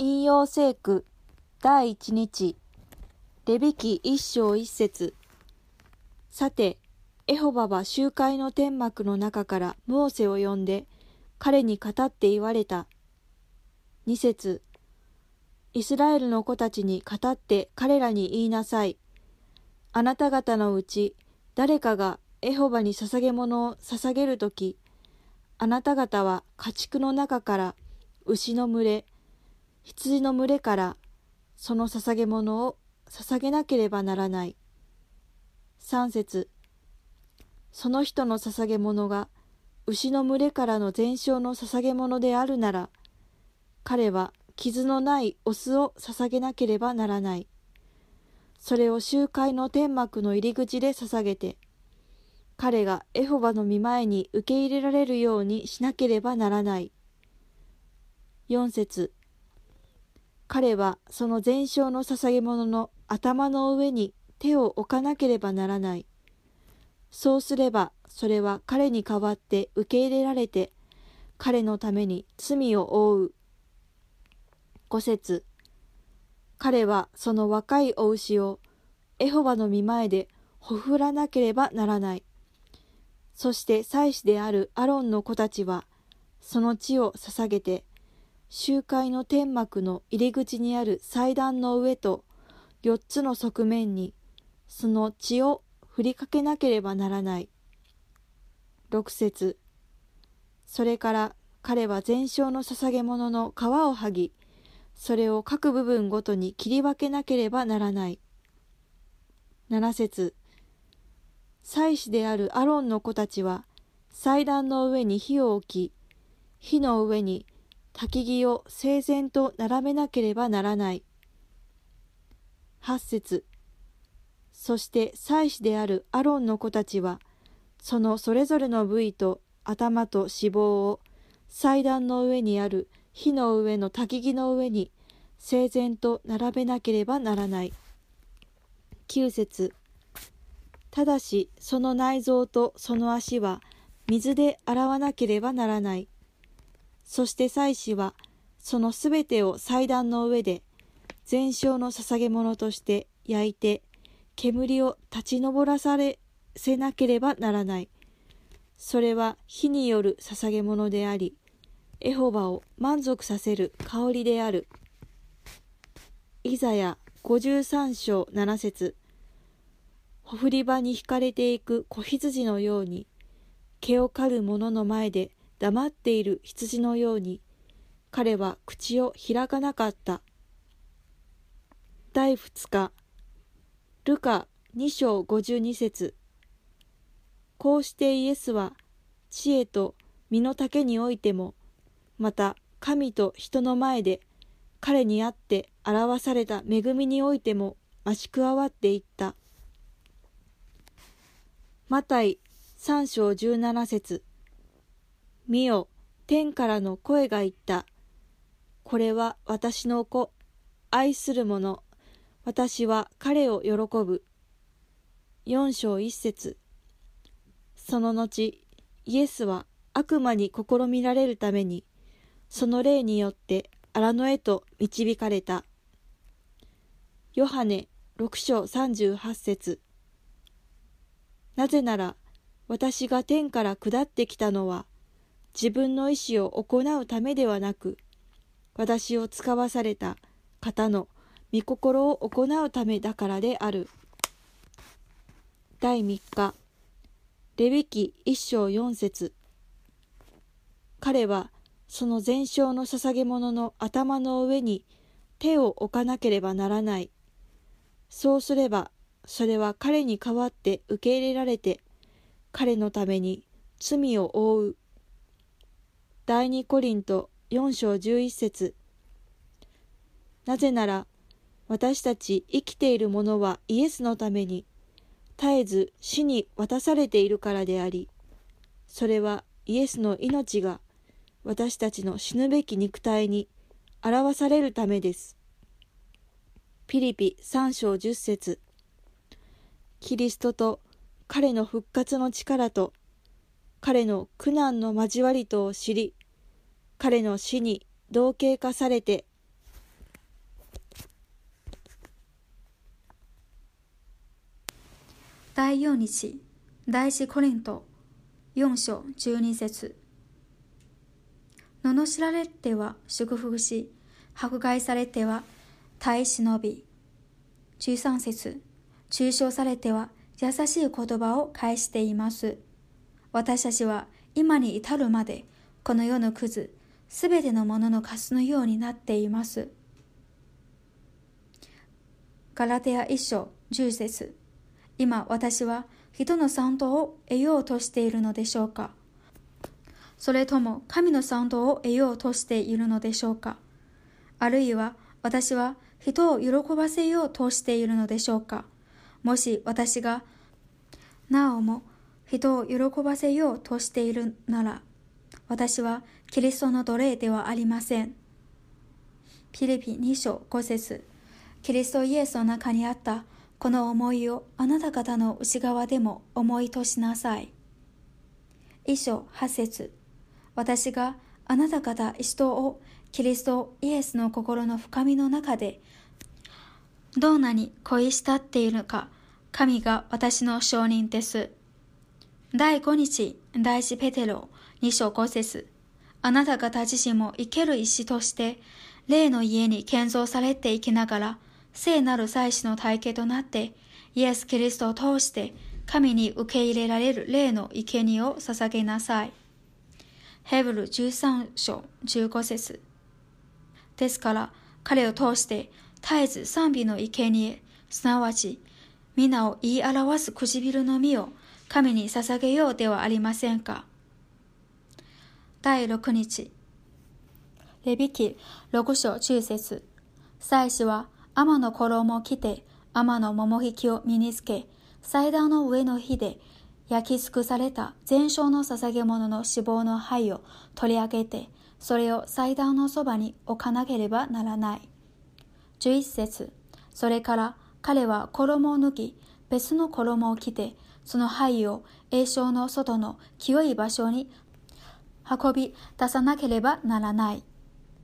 引用聖句第一日レビ記一章一節。さて、エホバは集会の天幕の中からモーセを呼んで彼に語って言われた。二節。イスラエルの子たちに語って彼らに言いなさい。あなた方のうち誰かがエホバに捧げ物を捧げるとき、あなた方は家畜の中から牛の群れ、羊の群れからその捧げ物を捧げなければならない。三節。その人の捧げ物が牛の群れからの全焼の捧げ物であるなら、彼は傷のないオスを捧げなければならない。それを集会の天幕の入り口で捧げて、彼がエホバの御前に受け入れられるようにしなければならない。四節。彼はその全焼の捧げ物の頭の上に手を置かなければならない。そうすればそれは彼に代わって受け入れられて、彼のために罪を負う。五節。彼はその若いお牛をエホバの御前でほふらなければならない。そして祭司であるアロンの子たちはその血を捧げて、集会の天幕の入り口にある祭壇の上と4つの側面にその血を振りかけなければならない。6節。それから彼は全焼の捧げ物の皮を剥ぎ、それを各部分ごとに切り分けなければならない。7節。祭司であるアロンの子たちは祭壇の上に火を置き、火の上に焚き木を整然と並べなければならない。8節。そして祭司であるアロンの子たちはそのそれぞれの部位と頭と脂肪を祭壇の上にある火の上の焚き木の上に整然と並べなければならない。9節。ただしその内臓とその足は水で洗わなければならない。そして祭司はそのすべてを祭壇の上で全焼の捧げ物として焼いて、煙を立ち上らさせなければならない。それは火による捧げ物であり、エホバを満足させる香りである。イザヤ53章7節。ほふり場に引かれていく子羊のように、毛を刈る者の前で黙っている羊のように、彼は口を開かなかった。第2日、ルカ2章52節。こうしてイエスは知恵と身の丈においても、また神と人の前で彼にあって表された恵みにおいても増し加わっていった。マタイ3章17節。見よ、天からの声が言った。これは私の子、愛する者、私は彼を喜ぶ。4章1節。その後、イエスは悪魔に試みられるために、その霊によって荒野へと導かれた。ヨハネ6章38節。なぜなら、私が天から下ってきたのは、自分の意志を行うためではなく、私を使わされた方の御心を行うためだからである。第3日、レビ記1章4節。彼はその全焼の捧げ物の頭の上に手を置かなければならない。そうすれば、それは彼に代わって受け入れられて、彼のために罪を負う。第2コリント4章11節。なぜなら、私たち生きている者はイエスのために、絶えず死に渡されているからであり、それはイエスの命が私たちの死ぬべき肉体に表されるためです。ピリピ3章10節。キリストと彼の復活の力と彼の苦難の交わりとを知り、彼の死に同型化されて第4日、第一コリント4章12節。罵られては祝福し、迫害されては耐え忍び。13節。中傷されては優しい言葉を返しています。私たちは今に至るまでこの世のクズ、すべてのもののカスのようになっています。ガラテヤ1章10節。今私は人の賛同を得ようとしているのでしょうか。それとも神の賛同を得ようとしているのでしょうか。あるいは私は人を喜ばせようとしているのでしょうか。もし私がなおも人を喜ばせようとしているなら、私はキリストの奴隷ではありません。ピリピ2章5節。キリストイエスの中にあったこの思いをあなた方の内側でも思いとしなさい。1章8節。私があなた方一同をキリストイエスの心の深みの中でどんなに恋したっているか、神が私の証人です。第5日、第一ペテロ2章5節。あなた方自身も生ける石として霊の家に建造されていきながら、聖なる祭司の体系となってイエス・キリストを通して神に受け入れられる霊の生贄を捧げなさい。ヘブル13章15節。ですから彼を通して絶えず賛美の生贄、すなわち皆を言い表す唇の実を神に捧げようではありませんか。第6日、レビ記6章10節。祭司は天の衣を着て、天の桃引きを身につけ、祭壇の上の火で焼き尽くされた全焼の捧げ物の脂肪の灰を取り上げて、それを祭壇のそばに置かなければならない。11節。それから彼は衣を脱ぎ、別の衣を着て、その灰を栄翔の外の清い場所に運び出さなければならない。